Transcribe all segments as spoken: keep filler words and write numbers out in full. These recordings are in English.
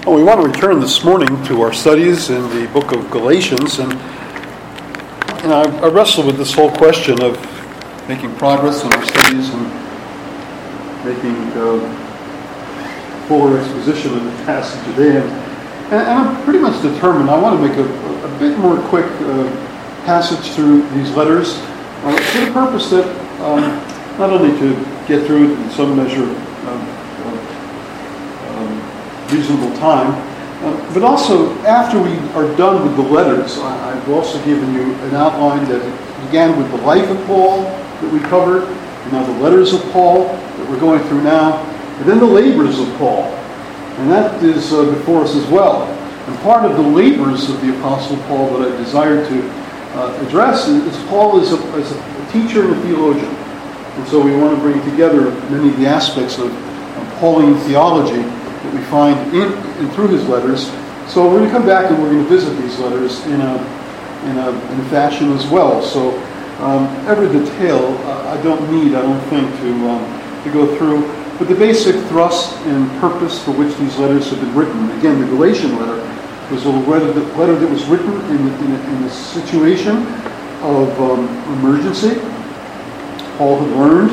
Well, we want to return this morning to our studies in the book of Galatians, and you know, I, I wrestle with this whole question of making progress in our studies and making uh, fuller exposition of the passage today. And, and I'm pretty much determined. I want to make a, a bit more quick uh, passage through these letters uh, for the purpose that um, not only to get through it in some measure of reasonable time, uh, but also after we are done with the letters, I, I've also given you an outline that began with the life of Paul that we covered, and now the letters of Paul that we're going through now, and then the labors of Paul, and that is uh, before us as well. And part of the labors of the Apostle Paul that I desire to uh, address is, is Paul is a, is a teacher and a theologian, and so we want to bring together many of the aspects of, of Pauline theology that we find in and through his letters. So we're going to come back and we're going to visit these letters in a in a, in a fashion as well. So um, every detail uh, I don't need, I don't think, to um, to go through. But the basic thrust and purpose for which these letters have been written. Again, the Galatian letter was a letter that, letter that was written in, in, a, in a situation of um, emergency. Paul had learned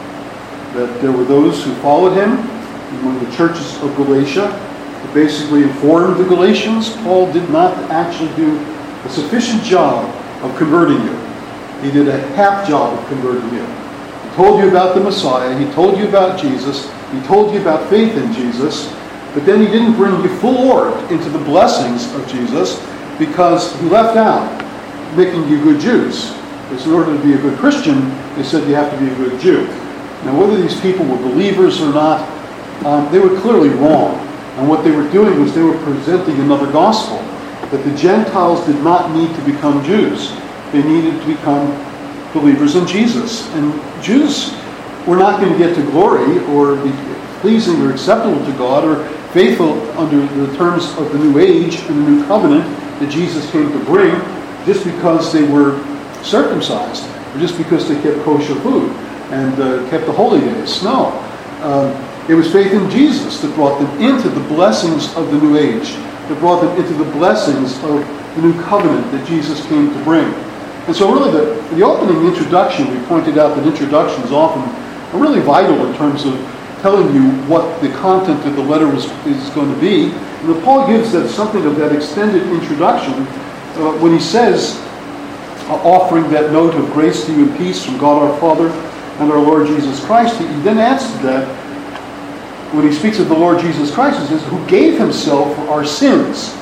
that there were those who followed him among the churches of Galatia, who basically informed the Galatians, Paul did not actually do a sufficient job of converting you. He did a half job of converting you. He told you about the Messiah, he told you about Jesus, he told you about faith in Jesus, but then he didn't bring you full order into the blessings of Jesus because he left out making you good Jews. Because in order to be a good Christian, they said you have to be a good Jew. Now, whether these people were believers or not, Um, they were clearly wrong. And what they were doing was they were presenting another gospel, that the Gentiles did not need to become Jews. They needed to become believers in Jesus. And Jews were not going to get to glory or be pleasing or acceptable to God or faithful under the terms of the new age and the new covenant that Jesus came to bring just because they were circumcised or just because they kept kosher food and uh, kept the holy days. No. Um, It was faith in Jesus that brought them into the blessings of the new age, that brought them into the blessings of the new covenant that Jesus came to bring. And so really the, the opening introduction, we pointed out that introductions often are really vital in terms of telling you what the content of the letter is, is going to be. And Paul gives that something of that extended introduction uh, when he says, uh, offering that note of grace to you and peace from God our Father and our Lord Jesus Christ. He then adds to that, when he speaks of the Lord Jesus Christ, he says, who gave himself for our sins.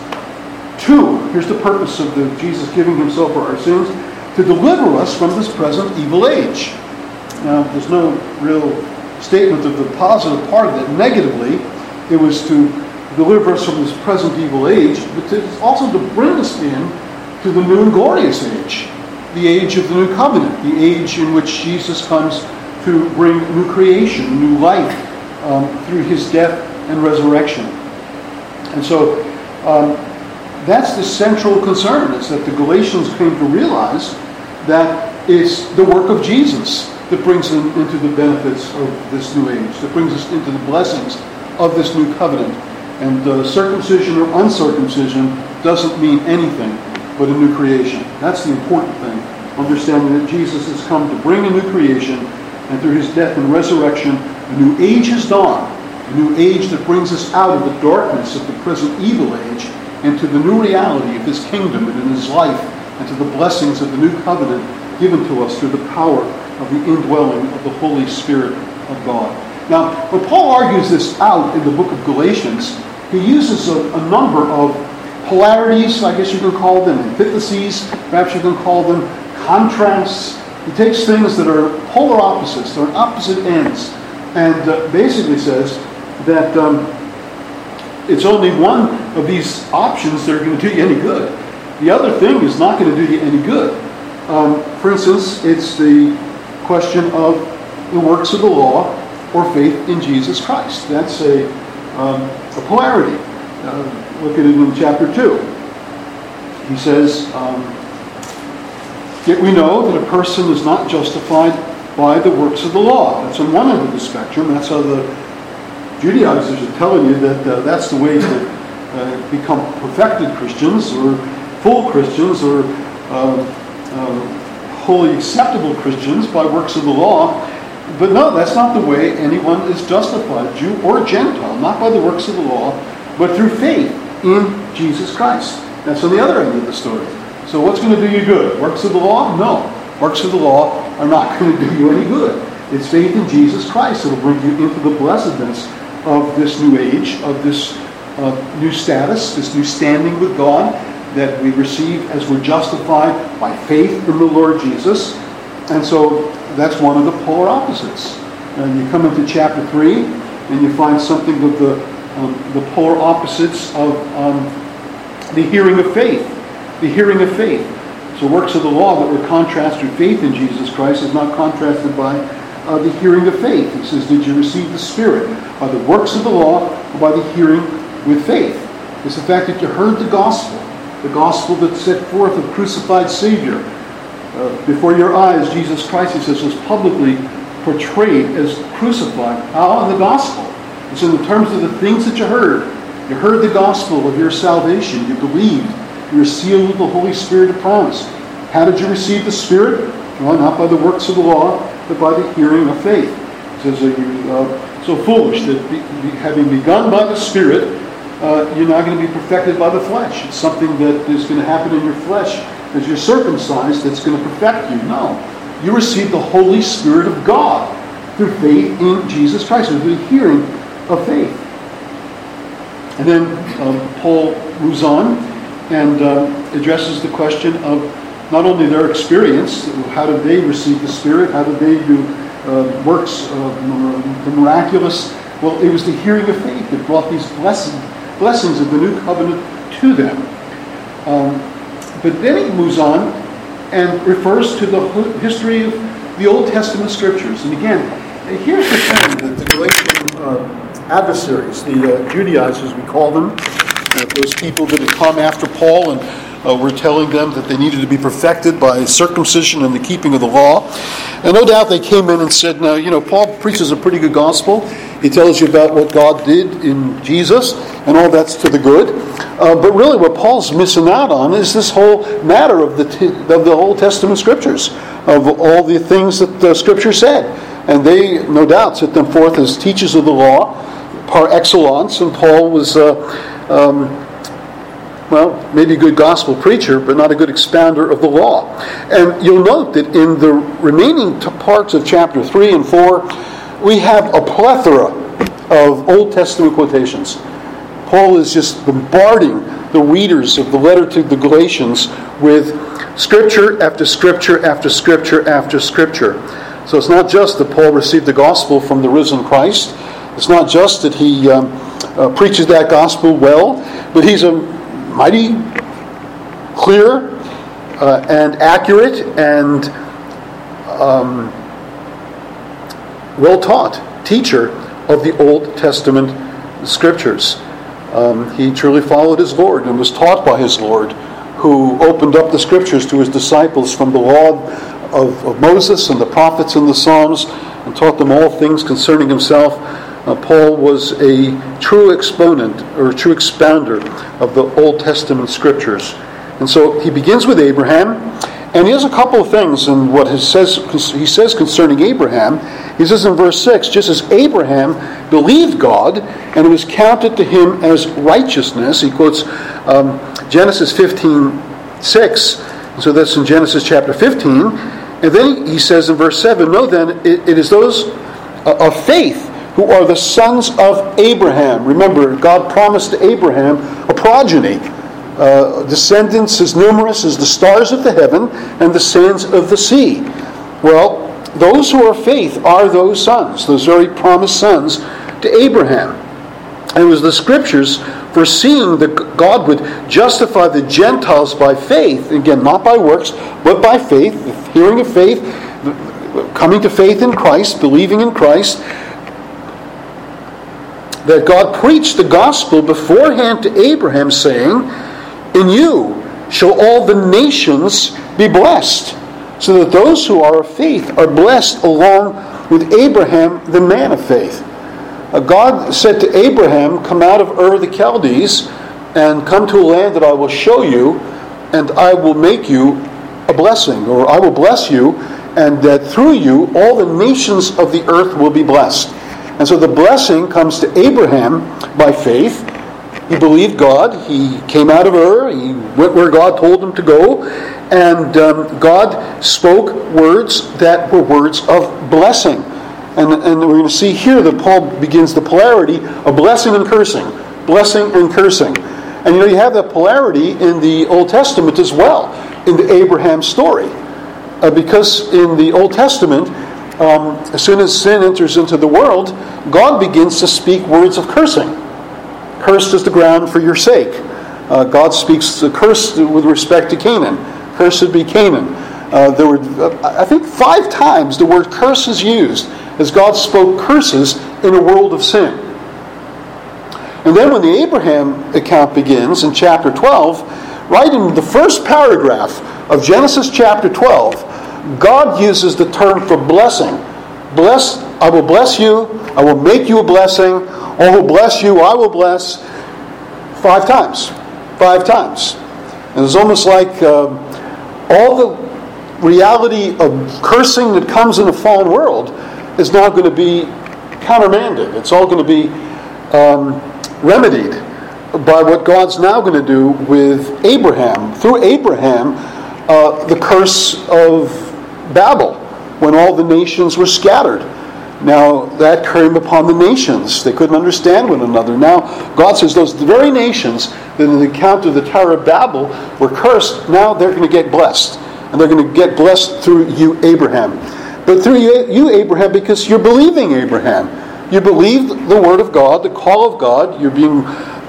Two, here's the purpose of the Jesus giving himself for our sins, to deliver us from this present evil age. Now, there's no real statement of the positive part of that. Negatively, it was to deliver us from this present evil age, but it's also to bring us in to the new and glorious age, the age of the new covenant, the age in which Jesus comes to bring new creation, new life, Um, through his death and resurrection. And so um, that's the central concern, is that the Galatians came to realize that it's the work of Jesus that brings them into the benefits of this new age, that brings us into the blessings of this new covenant. And uh, circumcision or uncircumcision doesn't mean anything but a new creation. That's the important thing, understanding that Jesus has come to bring a new creation, and through his death and resurrection, a new age has dawned, a new age that brings us out of the darkness of the present evil age into the new reality of his kingdom and in his life, and to the blessings of the new covenant given to us through the power of the indwelling of the Holy Spirit of God. Now, when Paul argues this out in the book of Galatians, he uses a, a number of polarities, I guess you can call them, antitheses, perhaps you can call them contrasts. He takes things that are polar opposites, they're on opposite ends, and uh, basically says that um, it's only one of these options that are going to do you any good. The other thing is not going to do you any good. Um, for instance, it's the question of the works of the law or faith in Jesus Christ. That's a, um, a polarity. Uh, look at it in chapter two. He says, um, yet we know that a person is not justified by the works of the law. That's on one end of the spectrum. That's how the Judaizers are telling you that uh, that's the way to uh, become perfected Christians or full Christians or uh, uh, wholly acceptable Christians by works of the law. But no, that's not the way anyone is justified, Jew or Gentile, not by the works of the law, but through faith in Jesus Christ. That's on the other end of the story. So what's going to do you good? Works of the law? No. Works of the law are not going to do you any good. It's faith in Jesus Christ that will bring you into the blessedness of this new age, of this uh, new status, this new standing with God that we receive as we're justified by faith in the Lord Jesus. And so that's one of the polar opposites. And you come into chapter three and you find something of the, um, the polar opposites of um, the hearing of faith. The hearing of faith. So works of the law that were contrasted with faith in Jesus Christ is not contrasted by uh, the hearing of faith. He says, did you receive the Spirit by the works of the law or by the hearing with faith? It's the fact that you heard the gospel, the gospel that set forth a crucified Savior. Uh, before your eyes, Jesus Christ, he says, was publicly portrayed as crucified. How? In the gospel. It's in the terms of the things that you heard. You heard the gospel of your salvation. You believed. You were sealed with the Holy Spirit of promise. How did you receive the Spirit? Well, not by the works of the law, but by the hearing of faith. It says, are you uh, so foolish that be, be, having begun by the Spirit, uh, you're not going to be perfected by the flesh. It's something that is going to happen in your flesh as you're circumcised that's going to perfect you. No. You receive the Holy Spirit of God through faith in Jesus Christ, through the hearing of faith. And then um, Paul moves on and uh, addresses the question of not only their experience, how did they receive the Spirit, how did they do uh, works, uh, the miraculous. Well, it was the hearing of faith that brought these blessings, blessings of the new covenant to them. Um, but then he moves on and refers to the history of the Old Testament Scriptures. And again, here's the thing that the Galatian uh, adversaries, the uh, Judaizers we call them, uh, those people that had come after Paul and uh, were telling them that they needed to be perfected by circumcision and the keeping of the law. And no doubt they came in and said, now, you know, Paul preaches a pretty good gospel. He tells you about what God did in Jesus, and all that's to the good. Uh, but really what Paul's missing out on is this whole matter of the t- of the Old Testament Scriptures, of all the things that the Scripture said. And they, no doubt, set them forth as teachers of the law par excellence, and Paul was, uh, um, well, maybe a good gospel preacher, but not a good expounder of the law. And you'll note that in the remaining t- parts of chapter three and four, we have a plethora of Old Testament quotations. Paul is just bombarding the readers of the letter to the Galatians with scripture after scripture after scripture after scripture. So it's not just that Paul received the gospel from the risen Christ. It's not just that he um, uh, preaches that gospel well, but he's a mighty clear uh, and accurate and um, well-taught teacher of the Old Testament Scriptures. Um, he truly followed his Lord and was taught by his Lord, who opened up the Scriptures to his disciples from the law of, of Moses and the prophets and the Psalms, and taught them all things concerning himself. Uh, Paul was a true exponent or a true expounder of the Old Testament Scriptures. And so he begins with Abraham, and he has a couple of things in what he says, he says concerning Abraham. He says in verse six, just as Abraham believed God, and it was counted to him as righteousness. He quotes um, Genesis fifteen six, so that's in Genesis chapter fifteen. And then he says in verse seven, no, then it, it is those of faith who are the sons of Abraham. Remember, God promised to Abraham a progeny, uh, descendants as numerous as the stars of the heaven and the sands of the sea. Well, those who are faith are those sons, those very promised sons to Abraham. And it was the Scriptures foreseeing that God would justify the Gentiles by faith, again, not by works, but by faith, the hearing of faith, coming to faith in Christ, believing in Christ, that God preached the gospel beforehand to Abraham, saying, in you shall all the nations be blessed. So that those who are of faith are blessed along with Abraham, the man of faith. Uh, God said to Abraham, come out of Ur the Chaldees, and come to a land that I will show you, and I will make you a blessing, or I will bless you, and that through you all the nations of the earth will be blessed. And so the blessing comes to Abraham by faith. He believed God. He came out of Ur. He went where God told him to go. And um, God spoke words that were words of blessing. And, and we're going to see here that Paul begins the polarity of blessing and cursing. Blessing and cursing. And you know, you have that polarity in the Old Testament as well, in the Abraham story. Uh, because in the Old Testament, um, as soon as sin enters into the world, God begins to speak words of cursing. Cursed is the ground for your sake. Uh, God speaks the curse with respect to Canaan. Cursed be Canaan. Uh, there were, uh, I think, five times the word curse is used as God spoke curses in a world of sin. And then when the Abraham account begins in chapter twelve, right in the first paragraph of Genesis chapter twelve, God uses the term for blessing. Bless, I will bless you, I will make you a blessing, all who bless you, I will bless, five times. Five times. And it's almost like um, all the reality of cursing that comes in a fallen world is now going to be countermanded. It's all going to be um, remedied by what God's now going to do with Abraham. Through Abraham, uh, the curse of Babel, when all the nations were scattered. Now, that came upon the nations. They couldn't understand one another. Now, God says those very nations that in the account of the Tower of Babel were cursed, now they're going to get blessed. And they're going to get blessed through you, Abraham. But through you, you, Abraham, because you're believing Abraham. You believe the word of God, the call of God. You're being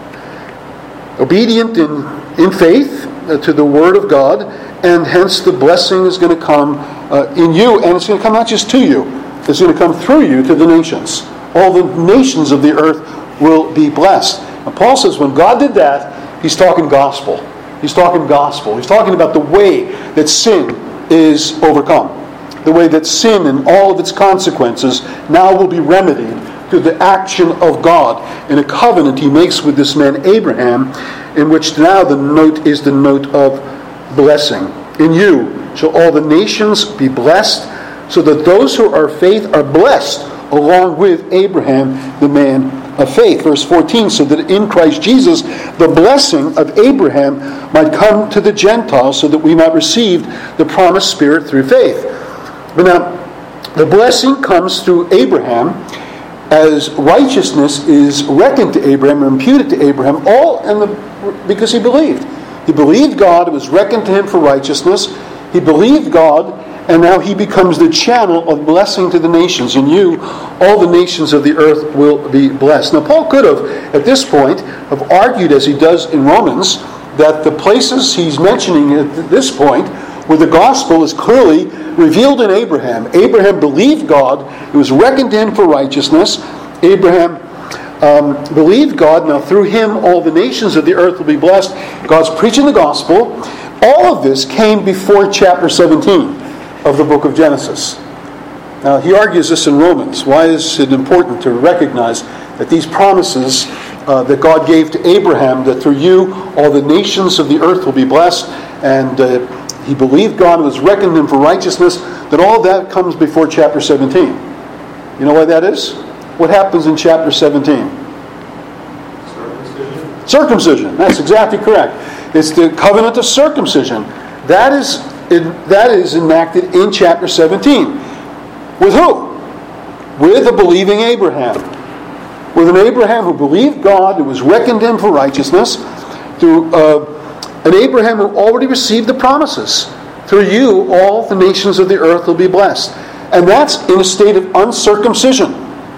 obedient in, in faith to the word of God. And hence the blessing is going to come uh, in you. And it's going to come not just to you. It's going to come through you to the nations. All the nations of the earth will be blessed. And Paul says when God did that, he's talking gospel. He's talking gospel. He's talking about the way that sin is overcome. The way that sin and all of its consequences now will be remedied through the action of God in a covenant he makes with this man Abraham, in which now the note is the note of blessing. In you shall all the nations be blessed, so that those who are faith are blessed along with Abraham, the man of faith. Verse fourteen, so that in Christ Jesus the blessing of Abraham might come to the Gentiles, so that we might receive the promised Spirit through faith. But now, the blessing comes through Abraham as righteousness is reckoned to Abraham, imputed to Abraham, all in the, because he believed. He believed God, it was reckoned to him for righteousness. He believed God, and now he becomes the channel of blessing to the nations. In you, all the nations of the earth will be blessed. Now, Paul could have, at this point, have argued, as he does in Romans, that the places he's mentioning at this point, where the gospel is clearly revealed in Abraham. Abraham believed God. It was reckoned to him for righteousness. Abraham um, believed God. Now, through him, all the nations of the earth will be blessed. God's preaching the gospel. All of this came before chapter seventeen of the book of Genesis. Now, he argues this in Romans. Why is it important to recognize that these promises uh, that God gave to Abraham, that through you all the nations of the earth will be blessed, and uh, he believed God was reckoned him for righteousness, that all that comes before chapter seventeen. You know why that is? What happens in chapter seventeen? Circumcision. Circumcision. That's exactly correct. It's the covenant of circumcision. That is, it, that is enacted in chapter seventeen. With who? With a believing Abraham. With an Abraham who believed God, who was reckoned him for righteousness, through uh, an Abraham who already received the promises. Through you, all the nations of the earth will be blessed. And that's in a state of uncircumcision.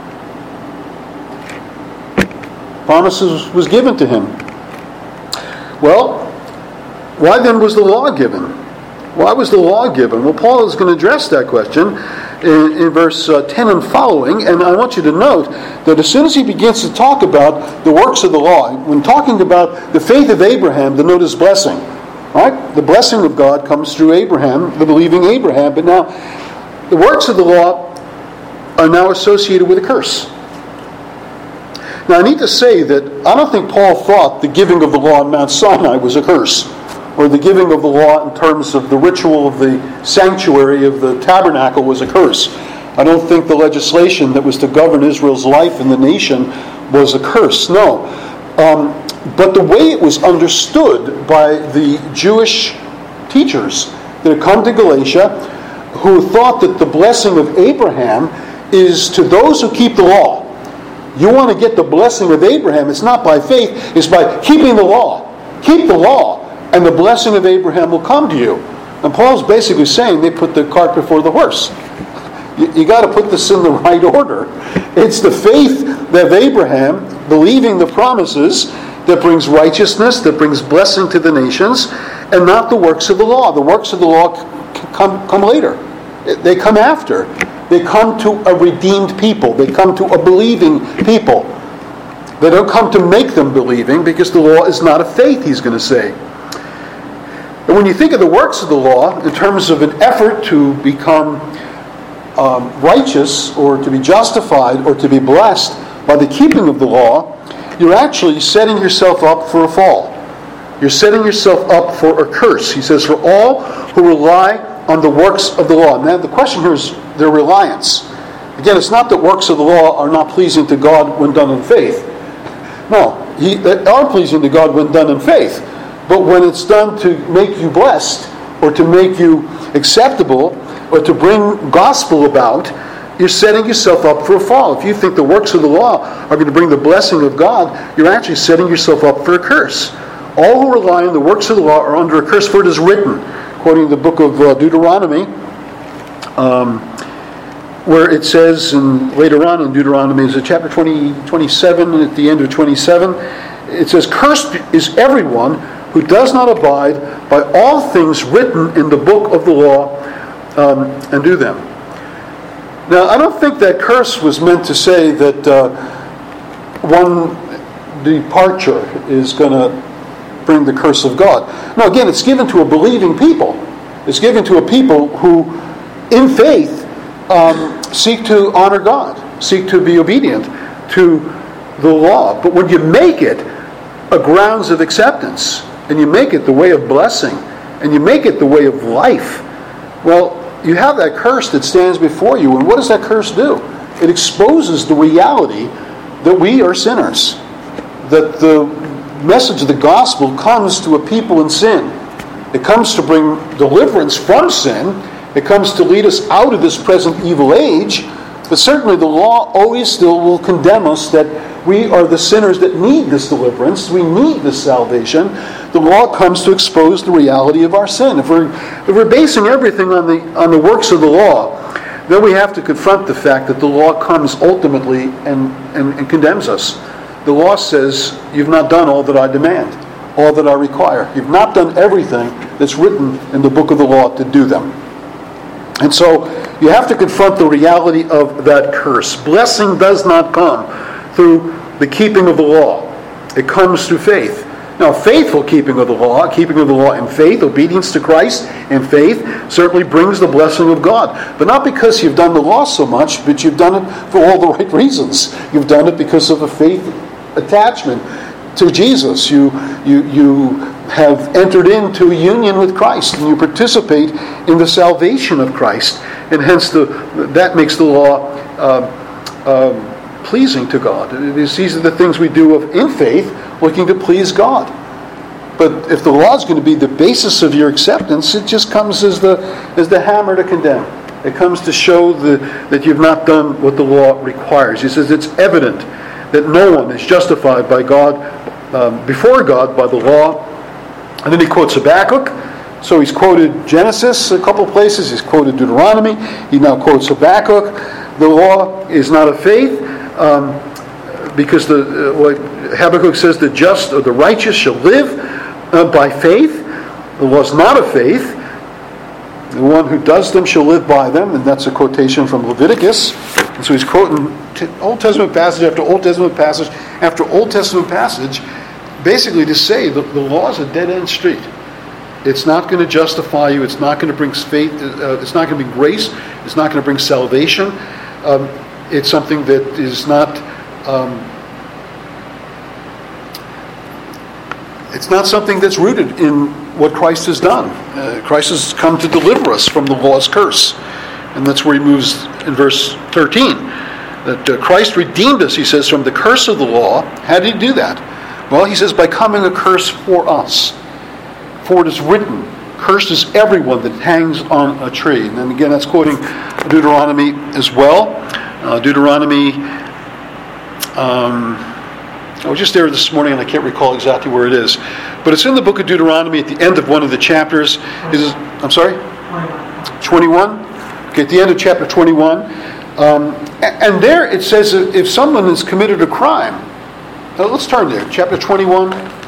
Promises was given to him. Well, why then was the law given? Why was the law given? Well, Paul is going to address that question in, in verse uh, ten and following. And I want you to note that as soon as he begins to talk about the works of the law, when talking about the faith of Abraham, the note is blessing. Right? The blessing of God comes through Abraham, the believing Abraham. But now, the works of the law are now associated with a curse. Now, I need to say that I don't think Paul thought the giving of the law on Mount Sinai was a curse, or the giving of the law in terms of the ritual of the sanctuary of the tabernacle was a curse. I don't think the legislation that was to govern Israel's life in the nation was a curse. No. Um, but the way it was understood by the Jewish teachers that had come to Galatia, who thought that the blessing of Abraham is to those who keep the law. You want to get the blessing of Abraham, it's not by faith, it's by keeping the law. Keep the law, and the blessing of Abraham will come to you. And Paul's basically saying they put the cart before the horse. You, you got to put this in the right order. It's the faith of Abraham, believing the promises, that brings righteousness, that brings blessing to the nations, and not the works of the law. The works of the law come, come later. They come after. They come to a redeemed people. They come to a believing people. They don't come to make them believing, because the law is not a faith, he's going to say. And when you think of the works of the law in terms of an effort to become um, righteous, or to be justified, or to be blessed by the keeping of the law, you're actually setting yourself up for a fall. You're setting yourself up for a curse. He says, for all who rely on the works of the law. Now, the question here is their reliance. Again, it's not that works of the law are not pleasing to God when done in faith. No, he, they are pleasing to God when done in faith. But when it's done to make you blessed, or to make you acceptable, or to bring gospel about, you're setting yourself up for a fall. If you think the works of the law are going to bring the blessing of God, you're actually setting yourself up for a curse. All who rely on the works of the law are under a curse, for it is written, according to the book of uh, Deuteronomy, um, where it says, and later on in Deuteronomy, is it chapter twenty, twenty-seven, at the end of twenty-seven, it says, cursed is everyone who does not abide by all things written in the book of the law um, and do them. Now, I don't think that curse was meant to say that uh, one departure is going to bring the curse of God. No, again, it's given to a believing people. It's given to a people who, in faith, um, seek to honor God, seek to be obedient to the law. But when you make it a grounds of acceptance, and you make it the way of blessing, and you make it the way of life, well, you have that curse that stands before you. And what does that curse do? It exposes the reality that we are sinners. That the message of the gospel comes to a people in sin. It comes to bring deliverance from sin. It comes to lead us out of this present evil age. But certainly the law always still will condemn us that we are the sinners that need this deliverance. We need this salvation. The law comes to expose the reality of our sin. If we're, if we're basing everything on the, on the works of the law, then we have to confront the fact that the law comes ultimately and, and, and condemns us. The law says, you've not done all that I demand, all that I require. You've not done everything that's written in the book of the law to do them. And so you have to confront the reality of that curse. Blessing does not come through the keeping of the law. It comes through faith. Now, faithful keeping of the law, keeping of the law in faith, obedience to Christ in faith, certainly brings the blessing of God. But not because you've done the law so much, but you've done it for all the right reasons. You've done it because of a faith attachment to Jesus. You, you, you have entered into a union with Christ, and you participate in the salvation of Christ. And hence, the, that makes the law uh, uh, pleasing to God. It is, these are the things we do of, in faith, looking to please God. But if the law is going to be the basis of your acceptance, it just comes as the, as the hammer to condemn. It comes to show the, that you've not done what the law requires. He says it's evident that no one is justified by God, um, before God, by the law. And then he quotes Habakkuk. So he's quoted Genesis a couple places. He's quoted Deuteronomy. He now quotes Habakkuk. The law is not of faith, um, because the uh, what Habakkuk says, the just or the righteous shall live uh, by faith. The law is not of faith. The one who does them shall live by them. And that's a quotation from Leviticus. And so he's quoting Old Testament passage after Old Testament passage after Old Testament passage, basically to say that the law is a dead-end street. It's not going to justify you. It's not going to bring faith. Uh, it's not going to bring grace. It's not going to bring salvation. Um, it's something that is not um, It's not something that's rooted in what Christ has done. Uh, Christ has come to deliver us from the law's curse. And that's where he moves in verse thirteen. That uh, Christ redeemed us, he says, from the curse of the law. How did he do that? Well, he says, by coming a curse for us. For it is written, cursed is everyone that hangs on a tree. And then again, that's quoting Deuteronomy as well. Uh, Deuteronomy, um, I was just there this morning and I can't recall exactly where it is. But it's in the book of Deuteronomy at the end of one of the chapters. It is, I'm sorry? twenty-one. Okay, at the end of chapter twenty-one. Um, and there it says that if someone has committed a crime, now let's turn there, chapter twenty-one.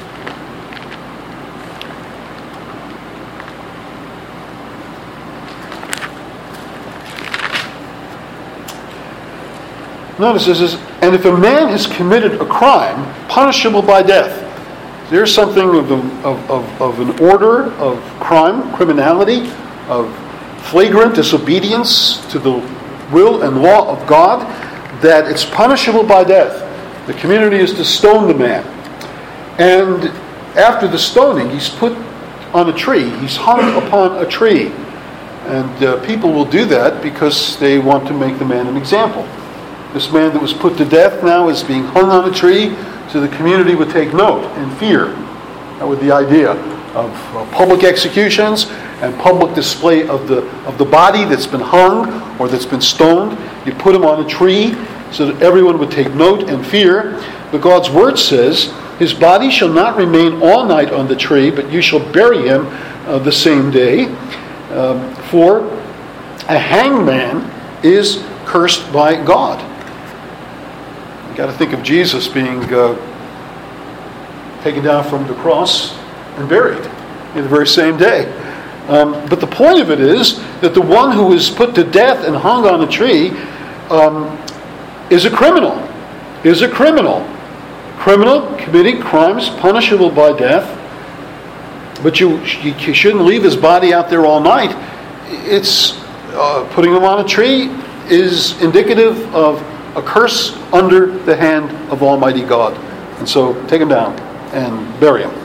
Notice this is, and if a man has committed a crime, punishable by death. There's something of, a, of, of, of an order of crime, criminality, of flagrant disobedience to the will and law of God, that it's punishable by death. The community is to stone the man. And after the stoning, he's put on a tree. He's hung upon a tree. And uh, people will do that because they want to make the man an example. This man that was put to death now is being hung on a tree, so the community would take note and fear. That was the idea of uh, public executions and public display of the of the body that's been hung or that's been stoned. You put him on a tree so that everyone would take note and fear. But God's word says, his body shall not remain all night on the tree, but you shall bury him uh, the same day. Um, for a hangman is cursed by God. You've got to think of Jesus being uh, taken down from the cross and buried in the very same day. Um, but the point of it is that the one who is put to death and hung on a tree um, is a criminal. Is a criminal. Criminal committing crimes punishable by death. But you, you shouldn't leave his body out there all night. It's uh, putting him on a tree is indicative of a curse under the hand of Almighty God. And so take him down and bury him.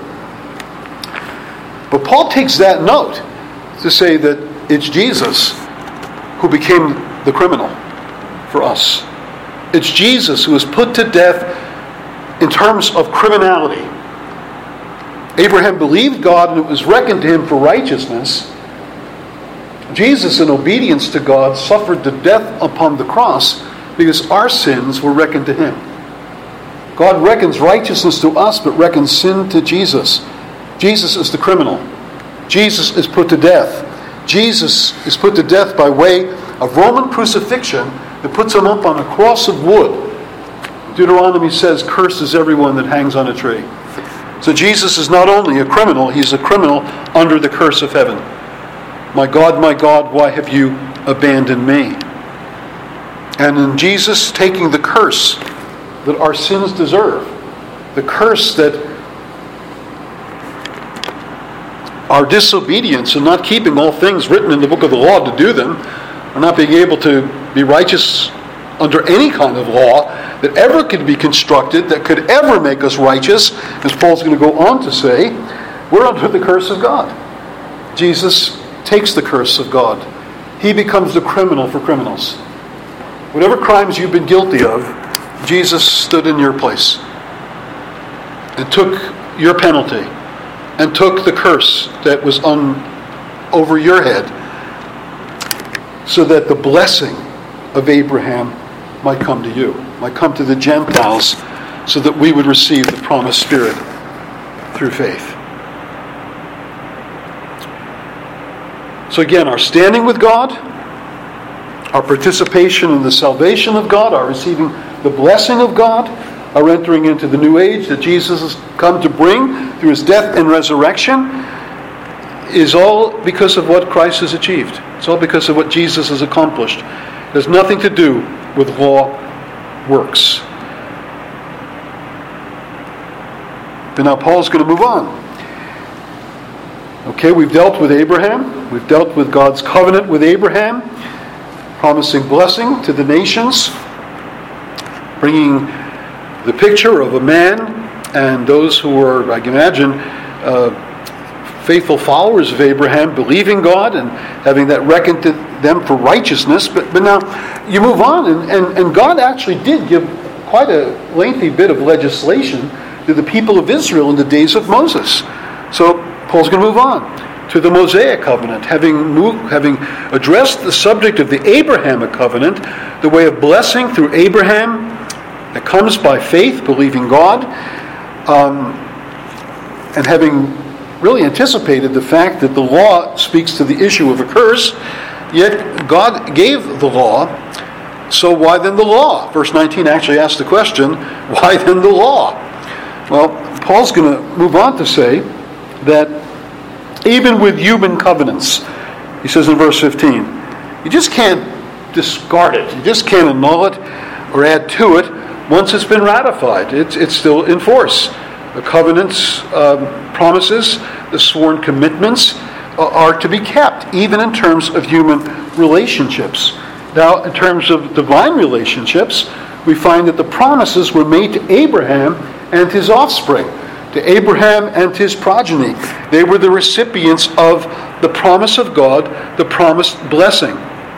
But Paul takes that note to say that it's Jesus who became the criminal for us. It's Jesus who was put to death in terms of criminality. Abraham believed God and it was reckoned to him for righteousness. Jesus, in obedience to God, suffered the death upon the cross because our sins were reckoned to him. God reckons righteousness to us, but reckons sin to Jesus. Jesus is the criminal. Jesus is put to death. Jesus is put to death by way of Roman crucifixion that puts him up on a cross of wood. Deuteronomy says, cursed is everyone that hangs on a tree. So Jesus is not only a criminal, he's a criminal under the curse of heaven. My God, my God, why have you abandoned me? And in Jesus taking the curse that our sins deserve, the curse that our disobedience and not keeping all things written in the book of the law to do them, or not being able to be righteous under any kind of law that ever could be constructed, that could ever make us righteous, as Paul's going to go on to say, we're under the curse of God. Jesus takes the curse of God. He becomes the criminal for criminals. Whatever crimes you've been guilty of, Jesus stood in your place and took your penalty and took the curse that was on over your head so that the blessing of Abraham might come to you, might come to the Gentiles, so that we would receive the promised Spirit through faith. So again, our standing with God, our participation in the salvation of God, our receiving the blessing of God, our entering into the new age that Jesus has come to bring through his death and resurrection, is all because of what Christ has achieved. It's all because of what Jesus has accomplished. It has nothing to do with law works. But now Paul's going to move on. Okay, we've dealt with Abraham. We've dealt with God's covenant with Abraham, promising blessing to the nations, bringing the picture of a man and those who were, I can imagine, uh, faithful followers of Abraham, believing God and having that reckoned to them for righteousness. But, but now you move on, and, and, and God actually did give quite a lengthy bit of legislation to the people of Israel in the days of Moses. So Paul's going to move on to the Mosaic covenant, having moved, having addressed the subject of the Abrahamic covenant, the way of blessing through Abraham that comes by faith, believing God, um, and having really anticipated the fact that the law speaks to the issue of a curse, yet God gave the law, so why then the law? Verse nineteen actually asks the question, why then the law? Well, Paul's going to move on to say that even with human covenants, he says in verse fifteen, you just can't discard it. You just can't annul it or add to it once it's been ratified. It's, it's still in force. The covenants, um, promises, the sworn commitments uh, are to be kept, even in terms of human relationships. Now, in terms of divine relationships, we find that the promises were made to Abraham and his offspring, to Abraham and his progeny. They were the recipients of the promise of God, the promised blessing.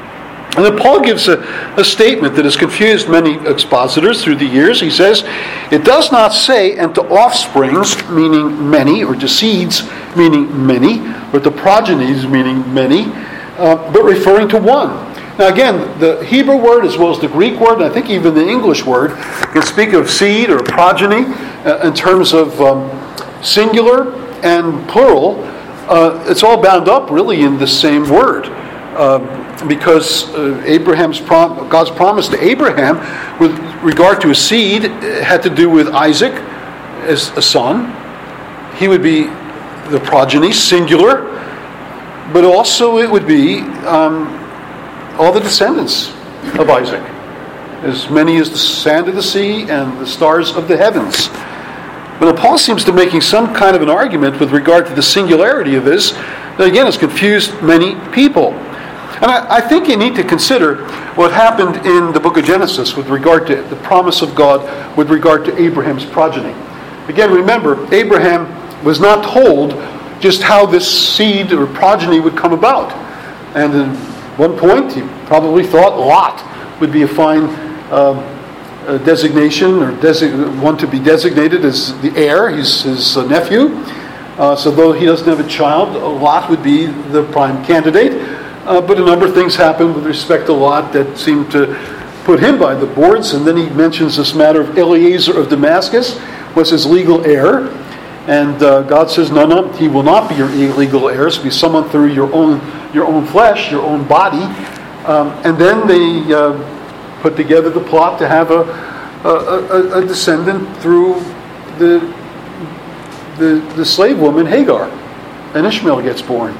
And then Paul gives a, a statement that has confused many expositors through the years. He says, it does not say, and to offsprings, meaning many, or to seeds, meaning many, or to progenies, meaning many, uh, but referring to one. Now again, the Hebrew word as well as the Greek word, and I think even the English word, can speak of seed or progeny uh, in terms of um, singular and plural. Uh, it's all bound up really in the same word. Uh, because uh, Abraham's prom- God's promise to Abraham with regard to a seed had to do with Isaac as a son. He would be the progeny, singular, but also it would be um, all the descendants of Isaac, as many as the sand of the sea and the stars of the heavens. But Paul seems to be making some kind of an argument with regard to the singularity of this that again has confused many people. And I, I think you need to consider what happened in the book of Genesis with regard to the promise of God with regard to Abraham's progeny. Again, remember, Abraham was not told just how this seed or progeny would come about. And at one point, he probably thought Lot would be a fine um, uh, designation or desi- one to be designated as the heir. He's his uh, nephew. Uh, so though he doesn't have a child, Lot would be the prime candidate. Uh, but a number of things happened with respect to Lot that seemed to put him by the boards. And then he mentions this matter of Eliezer of Damascus was his legal heir. And uh, God says, no, no, he will not be your legal heir. It will be someone through your own your own flesh, your own body. Um, and then they uh, put together the plot to have a, a, a, a descendant through the, the, the slave woman Hagar. And Ishmael gets born.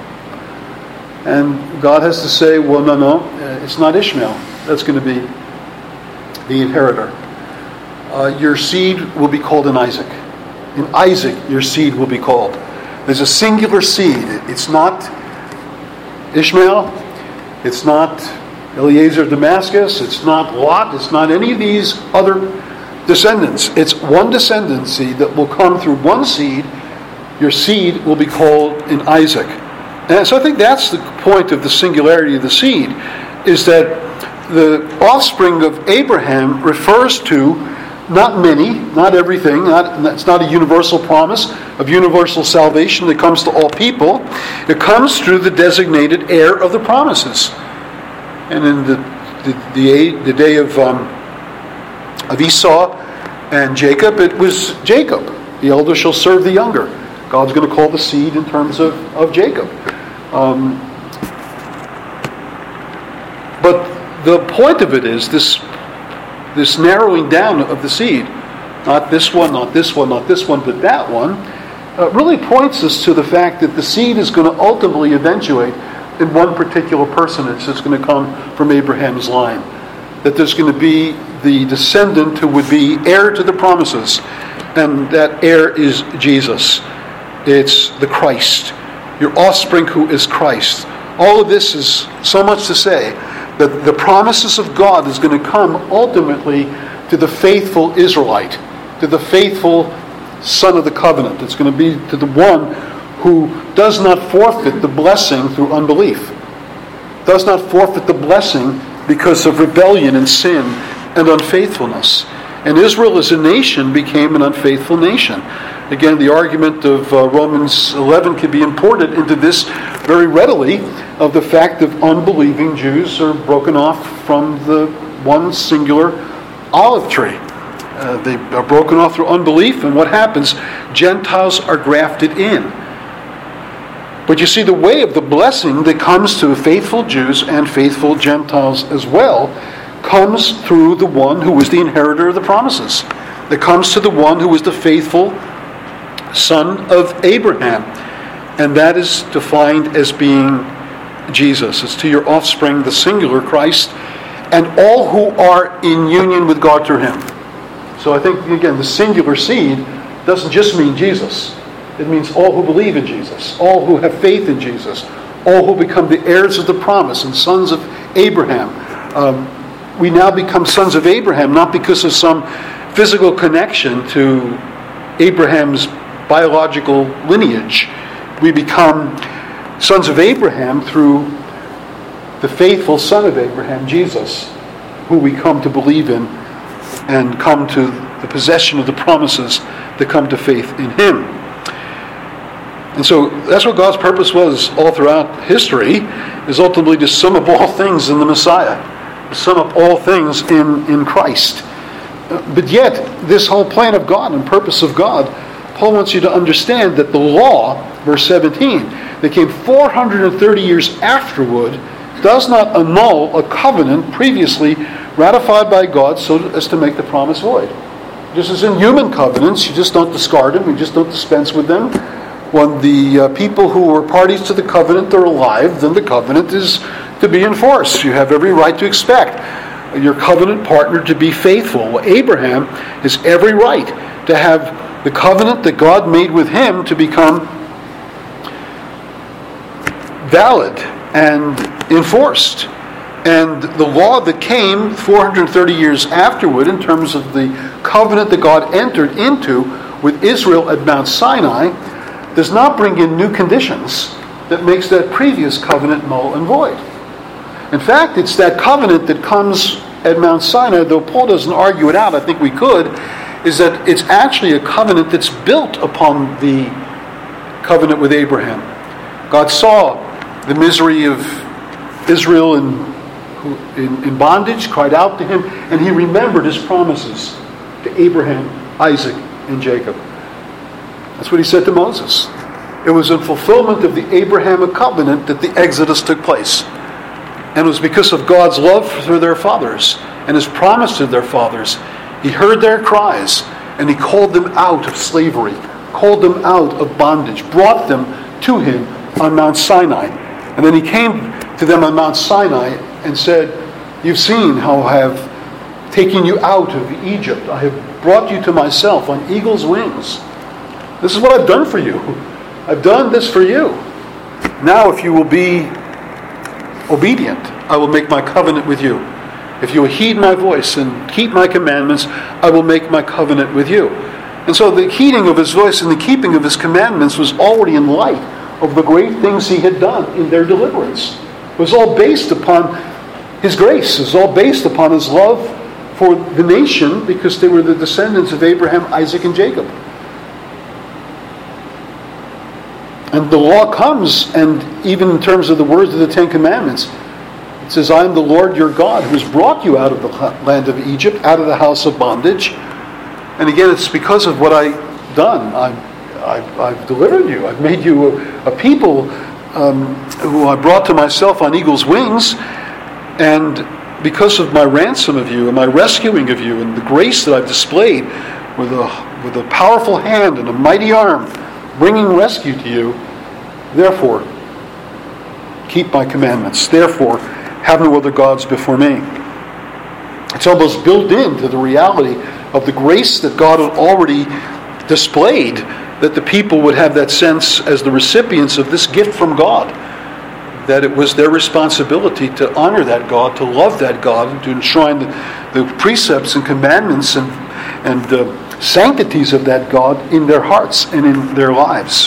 And God has to say, well, no, no, it's not Ishmael that's going to be the inheritor. Uh, your seed will be called in Isaac. In Isaac, your seed will be called. There's a singular seed. It's not Ishmael. It's not Eliezer of Damascus. It's not Lot. It's not any of these other descendants. It's one descendancy that will come through one seed. Your seed will be called in Isaac. And so I think that's the point of the singularity of the seed, is that the offspring of Abraham refers to not many, not everything, not, it's not a universal promise of universal salvation that comes to all people. It comes through the designated heir of the promises. And in the the, the, the day of, um, of Esau and Jacob, it was Jacob. The elder shall serve the younger. God's going to call the seed in terms of, of Jacob. Um, but the point of it is this this narrowing down of the seed. Not this one, not this one, not this one, but that one. Uh, really points us to the fact that the seed is going to ultimately eventuate in one particular personage that's going to come from Abraham's line. That there's going to be the descendant who would be heir to the promises. And that heir is Jesus. It's the Christ. Your offspring who is Christ. All of this is so much to say that the promises of God is going to come ultimately to the faithful Israelite, to the faithful son of the covenant. It's going to be to the one who does not forfeit the blessing through unbelief, does not forfeit the blessing because of rebellion and sin and unfaithfulness. And Israel as a nation became an unfaithful nation. Again, the argument of uh, Romans eleven can be imported into this very readily, of the fact that unbelieving Jews are broken off from the one singular olive tree. Uh, they are broken off through unbelief, and what happens? Gentiles are grafted in. But you see, the way of the blessing that comes to faithful Jews and faithful Gentiles as well comes through the one who is the inheritor of the promises. It comes to the one who is the faithful son of Abraham. And that is defined as being Jesus. It's to your offspring, the singular Christ, and all who are in union with God through him. So I think, again, the singular seed doesn't just mean Jesus. It means all who believe in Jesus, all who have faith in Jesus, all who become the heirs of the promise and sons of Abraham. Um, we now become sons of Abraham not because of some physical connection to Abraham's biological lineage. We become sons of Abraham through the faithful son of Abraham, Jesus, who we come to believe in and come to the possession of the promises that come to faith in him. And so that's what God's purpose was all throughout history, is ultimately to sum up all things in the Messiah, to sum up all things in, in Christ. But yet, this whole plan of God and purpose of God, Paul wants you to understand that the law, verse seventeen, that came four hundred thirty years afterward, does not annul a covenant previously ratified by God so as to make the promise void. Just as in human covenants, you just don't discard them, you just don't dispense with them. When the uh, people who were parties to the covenant are alive, then the covenant is to be enforced. You have every right to expect your covenant partner to be faithful. Well, Abraham has every right to have the covenant that God made with him to become valid and enforced. And the law that came four hundred thirty years afterward, in terms of the covenant that God entered into with Israel at Mount Sinai, does not bring in new conditions that makes that previous covenant null and void. In fact, it's that covenant that comes at Mount Sinai, though Paul doesn't argue it out, I think we could, is that it's actually a covenant that's built upon the covenant with Abraham. God saw the misery of Israel in, in, in bondage, cried out to him, and he remembered his promises to Abraham, Isaac, and Jacob. That's what he said to Moses. It was in fulfillment of the Abrahamic covenant that the Exodus took place. And it was because of God's love for their fathers and his promise to their fathers. He heard their cries and he called them out of slavery, called them out of bondage, brought them to him on Mount Sinai. And then he came to them on Mount Sinai and said, "You've seen how I have taken you out of Egypt. I have brought you to myself on eagle's wings. This is what I've done for you. I've done this for you. Now if you will be obedient, I will make my covenant with you. If you will heed my voice and keep my commandments, I will make my covenant with you." And so the heeding of his voice and the keeping of his commandments was already in light of the great things he had done in their deliverance. It was all based upon his grace. It was all based upon his love for the nation, because they were the descendants of Abraham, Isaac, and Jacob. And the law comes, and even in terms of the words of the Ten Commandments, it says, "I am the Lord your God who has brought you out of the land of Egypt, out of the house of bondage." And again, it's because of what I've done. I've, I've, I've delivered you. I've made you a, a people um, who I brought to myself on eagle's wings. And because of my ransom of you and my rescuing of you and the grace that I've displayed with a, with a powerful hand and a mighty arm, bringing rescue to you, therefore, keep my commandments. Therefore, have no other gods before me. It's almost built into the reality of the grace that God had already displayed, that the people would have that sense as the recipients of this gift from God, that it was their responsibility to honor that God, to love that God, and to enshrine the, the precepts and commandments and, and uh, sanctities of that God in their hearts and in their lives.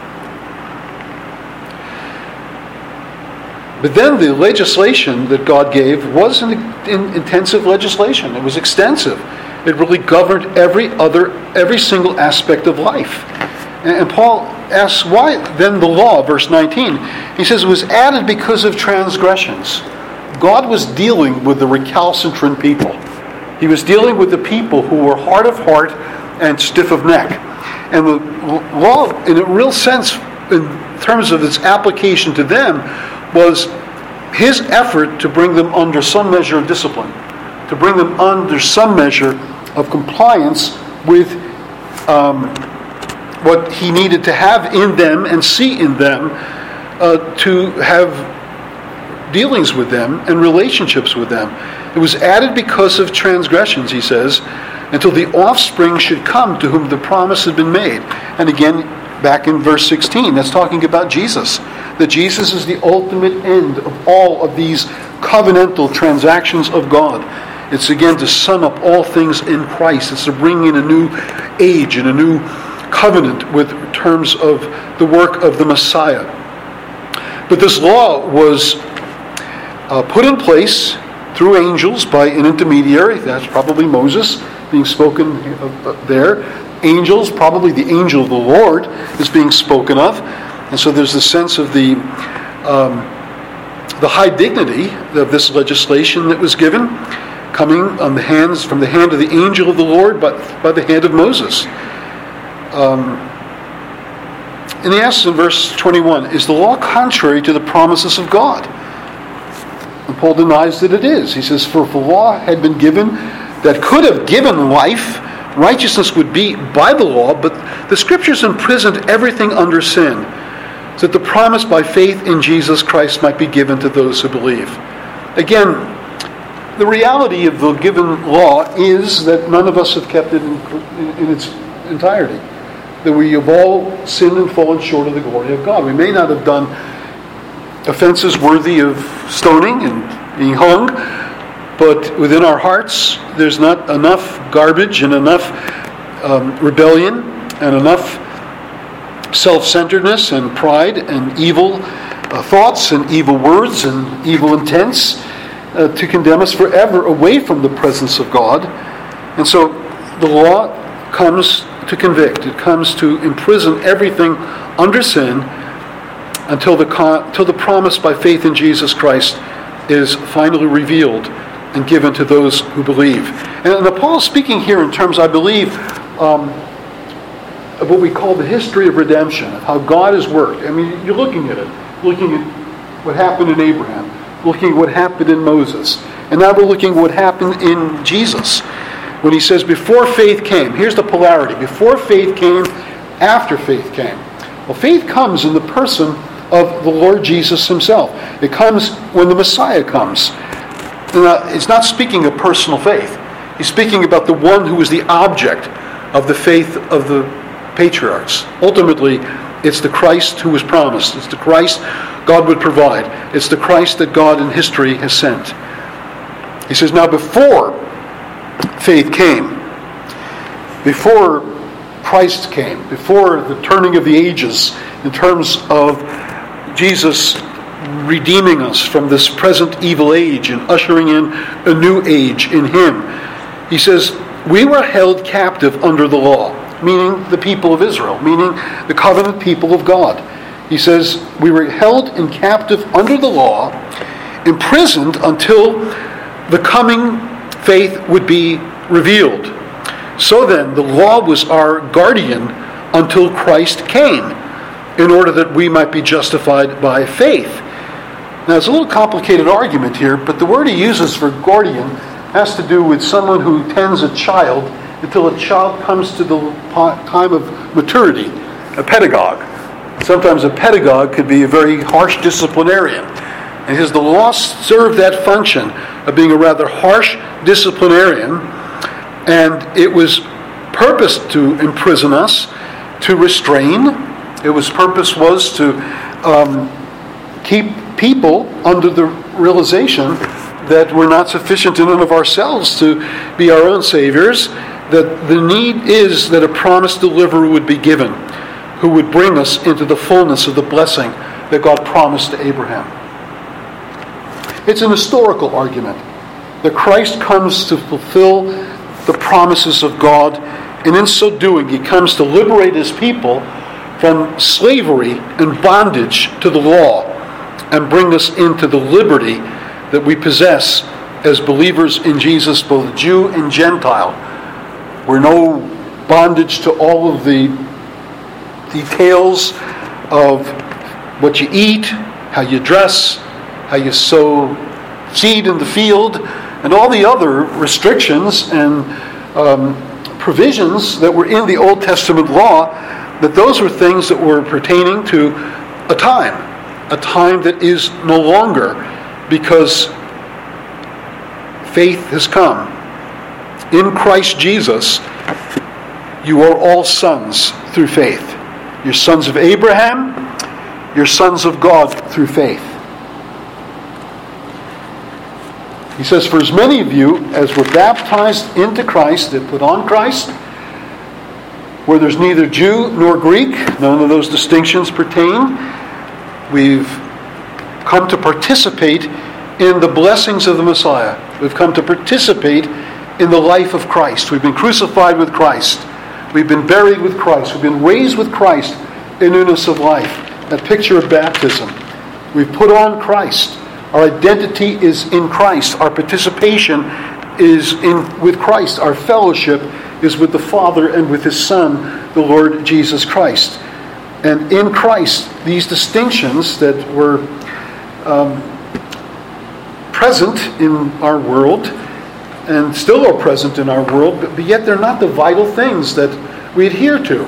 But then the legislation that God gave was an intensive legislation. It was extensive. It really governed every other, every single aspect of life. And Paul asks, why then the law? Verse nineteen, he says it was added because of transgressions. God was dealing with the recalcitrant people. He was dealing with the people who were hard of heart and stiff of neck. And the law, in a real sense, in terms of its application to them, was his effort to bring them under some measure of discipline, to bring them under some measure of compliance with um, what he needed to have in them and see in them uh, to have dealings with them and relationships with them. It was added because of transgressions, he says, until the offspring should come to whom the promise had been made. And again, back in verse sixteen, that's talking about Jesus. That Jesus is the ultimate end of all of these covenantal transactions of God. It's again to sum up all things in Christ. It's to bring in a new age and a new covenant with terms of the work of the Messiah. But this law was uh, put in place through angels by an intermediary. That's probably Moses being spoken of there. Angels, probably the angel of the Lord is being spoken of. And so there's the sense of the um, the high dignity of this legislation that was given, coming on the hands from the hand of the angel of the Lord, but by the hand of Moses. Um, and he asks in verse twenty-one, is the law contrary to the promises of God? And Paul denies that it is. He says, for if the law had been given that could have given life, righteousness would be by the law, but the Scriptures imprisoned everything under sin, so that the promise by faith in Jesus Christ might be given to those who believe. Again, the reality of the given law is that none of us have kept it in, in, in its entirety. That we have all sinned and fallen short of the glory of God. We may not have done offenses worthy of stoning and being hung, but within our hearts there's not enough garbage and enough um, rebellion and enough self-centeredness and pride and evil uh, thoughts and evil words and evil intents uh, to condemn us forever away from the presence of God. And so the law comes to convict. It comes to imprison everything under sin until the con- until the promise by faith in Jesus Christ is finally revealed and given to those who believe. And, and Paul is speaking here in terms, I believe, um, of what we call the history of redemption, of how God has worked. I mean, you're looking at it, looking at what happened in Abraham, looking at what happened in Moses, and now we're looking at what happened in Jesus. When he says, before faith came, here's the polarity. Before faith came, after faith came. Well, faith comes in the person of the Lord Jesus himself. It comes when the Messiah comes. Now, it's not speaking of personal faith. He's speaking about the one who is the object of the faith of the patriarchs. Ultimately, it's the Christ who was promised. It's the Christ God would provide. It's the Christ that God in history has sent. He says, now before faith came, before Christ came, before the turning of the ages, in terms of Jesus redeeming us from this present evil age and ushering in a new age in Him, he says, we were held captive under the law, meaning the people of Israel, meaning the covenant people of God. He says, we were held in captive under the law, imprisoned until the coming faith would be revealed. So then, the law was our guardian until Christ came, in order that we might be justified by faith. Now, it's a little complicated argument here, but the word he uses for guardian has to do with someone who tends a child until a child comes to the time of maturity, a pedagogue. Sometimes a pedagogue could be a very harsh disciplinarian. And his the law served that function of being a rather harsh disciplinarian, and it was purposed to imprison us, to restrain. It was purpose was to um, keep people under the realization that we're not sufficient in and of ourselves to be our own saviors, that the need is that a promised deliverer would be given, who would bring us into the fullness of the blessing that God promised to Abraham. It's an historical argument that Christ comes to fulfill the promises of God, and in so doing, he comes to liberate his people from slavery and bondage to the law and bring us into the liberty that we possess as believers in Jesus, both Jew and Gentile. We're no bondage to all of the details of what you eat, how you dress, how you sow seed in the field, and all the other restrictions and um, provisions that were in the Old Testament law, that those were things that were pertaining to a time, a time that is no longer, because faith has come. In Christ Jesus, you are all sons through faith. You're sons of Abraham, you're sons of God through faith. He says, for as many of you as were baptized into Christ, that put on Christ, where there's neither Jew nor Greek, none of those distinctions pertain, we've come to participate in the blessings of the Messiah. We've come to participate in the life of Christ. We've been crucified with Christ. We've been buried with Christ. We've been raised with Christ in newness of life. That picture of baptism. We've put on Christ. Our identity is in Christ. Our participation is in with Christ. Our fellowship is with the Father and with His Son, the Lord Jesus Christ. And in Christ, these distinctions that were um, present in our world and still are present in our world, but yet they're not the vital things that we adhere to.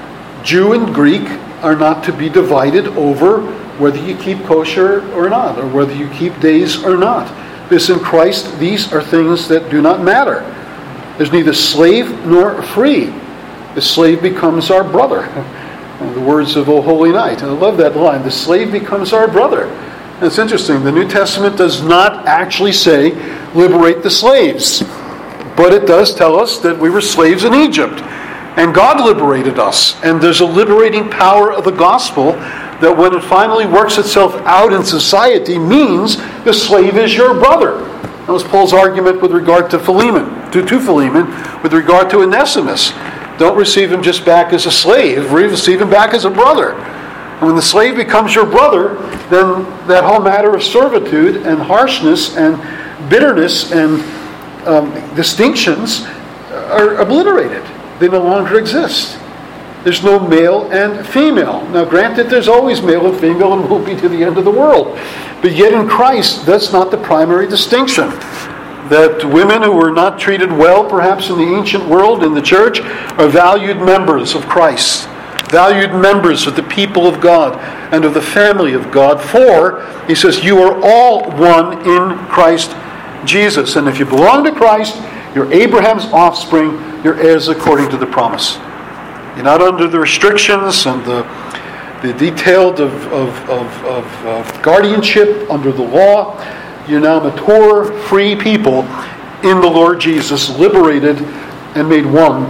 Jew and Greek are not to be divided over whether you keep kosher or not, or whether you keep days or not. This in Christ, these are things that do not matter. There's neither slave nor free. The slave becomes our brother. The words of O Holy Night. I love that line. The slave becomes our brother. And it's interesting. The New Testament does not actually say, liberate the slaves. But it does tell us that we were slaves in Egypt. And God liberated us. And there's a liberating power of the gospel that when it finally works itself out in society means the slave is your brother. That was Paul's argument with regard to Philemon, to, to Philemon, with regard to Onesimus. Don't receive him just back as a slave, receive him back as a brother. And when the slave becomes your brother, then that whole matter of servitude and harshness and bitterness and um, distinctions are obliterated. They no longer exist. There's no male and female. Now granted, there's always male and female and will be to the end of the world. But yet in Christ, that's not the primary distinction. That women who were not treated well, perhaps in the ancient world, in the church, are valued members of Christ. Valued members of the people of God and of the family of God. For, he says, you are all one in Christ Jesus. And if you belong to Christ, you're Abraham's offspring, you're heirs according to the promise. You're not under the restrictions and the, the detailed of, of, of, of uh, guardianship under the law. You're now mature, free people in the Lord Jesus, liberated and made one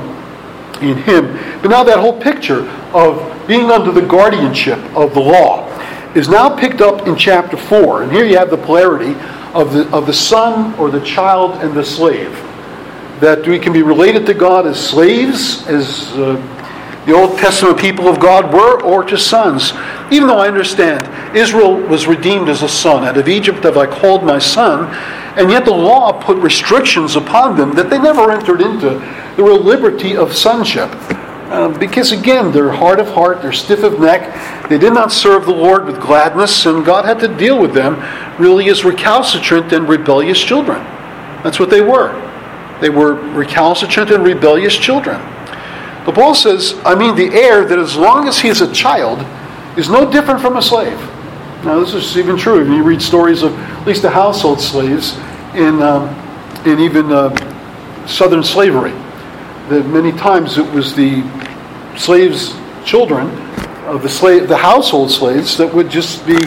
in Him. But now that whole picture of being under the guardianship of the law is now picked up in chapter four. And here you have the polarity of the, of the son or the child and the slave. That we can be related to God as slaves, as uh, the Old Testament people of God were, or to sons. Even though I understand Israel was redeemed as a son. Out of Egypt have I called my son. And yet the law put restrictions upon them that they never entered into. The real liberty of sonship. Uh, because again, they're hard of heart, they're stiff of neck. They did not serve the Lord with gladness, and God had to deal with them really as recalcitrant and rebellious children. That's what they were. They were recalcitrant and rebellious children. But Paul says, I mean the heir that as long as he is a child is no different from a slave. Now this is even true when you read stories of at least the household slaves in, um, in even uh, southern slavery. That many times it was the slaves' children, of the slave, the household slaves, that would just be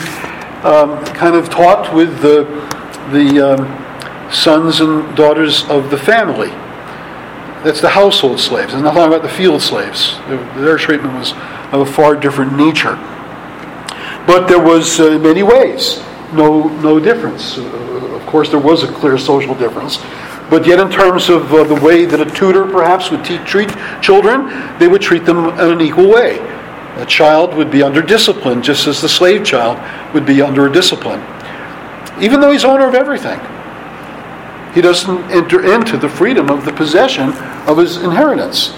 um, kind of taught with the, the um, sons and daughters of the family. That's the household slaves. I'm not talking about the field slaves. Their treatment was of a far different nature. But there was, uh, in many ways, no no difference. Uh, of course, there was a clear social difference. But yet in terms of uh, the way that a tutor perhaps would te- treat children, they would treat them in an equal way. A child would be under discipline, just as the slave child would be under a discipline. Even though he's owner of everything, he doesn't enter into the freedom of the possession of his inheritance.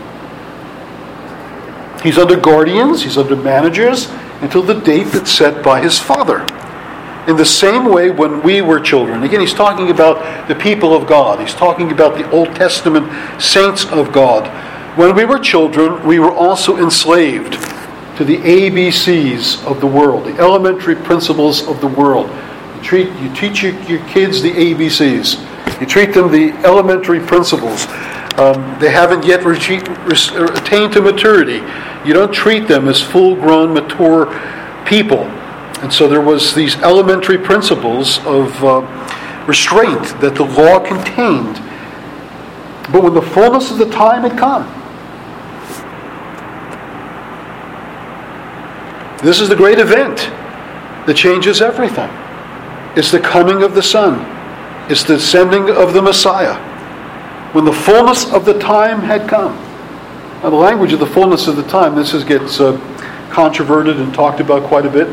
He's under guardians, he's under managers, until the date that's set by his father. In the same way when we were children. Again, he's talking about the people of God. He's talking about the Old Testament saints of God. When we were children, we were also enslaved to the A B Cs of the world, the elementary principles of the world. You treat, you teach your, your kids the A B Cs. You treat them the elementary principles. Um, they haven't yet retreat, attained to maturity. You don't treat them as full-grown, mature people. And so there was these elementary principles of uh, restraint that the law contained. But when the fullness of the time had come, this is the great event that changes everything. It's the coming of the Son. It's the sending of the Messiah. When the fullness of the time had come. Now the language of the fullness of the time, this is, gets uh, controverted and talked about quite a bit.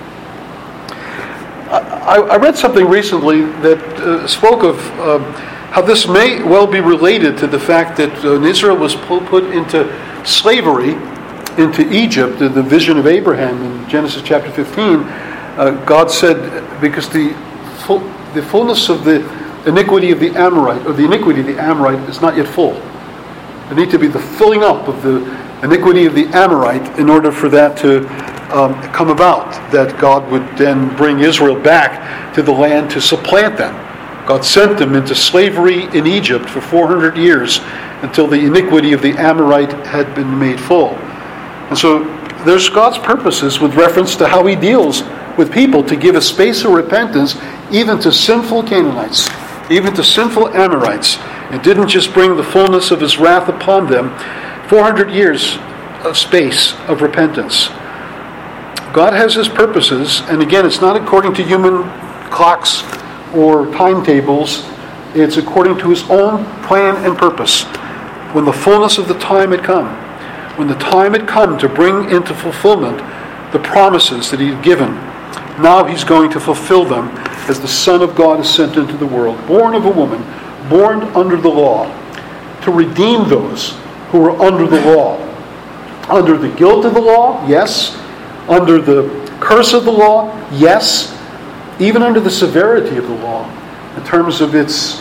I, I read something recently that uh, spoke of uh, how this may well be related to the fact that uh, when Israel was put into slavery, into Egypt, in the vision of Abraham in Genesis chapter fifteen, uh, God said, because the full, the fullness of the iniquity of the Amorite, or the iniquity of the Amorite is not yet full. There need to be the filling up of the iniquity of the Amorite in order for that to um, come about, that God would then bring Israel back to the land to supplant them. God sent them into slavery in Egypt for four hundred years until the iniquity of the Amorite had been made full. And so there's God's purposes with reference to how he deals with people to give a space of repentance even to sinful Canaanites, even to sinful Amorites. It didn't just bring the fullness of his wrath upon them. four hundred years of space of repentance. God has his purposes, and again, it's not according to human clocks or timetables. It's according to his own plan and purpose. When the fullness of the time had come, when the time had come to bring into fulfillment the promises that he had given, now he's going to fulfill them as the Son of God is sent into the world, born of a woman, born under the law, to redeem those who are under the law. Under the guilt of the law, yes. Under the curse of the law, yes. Even under the severity of the law, in terms of its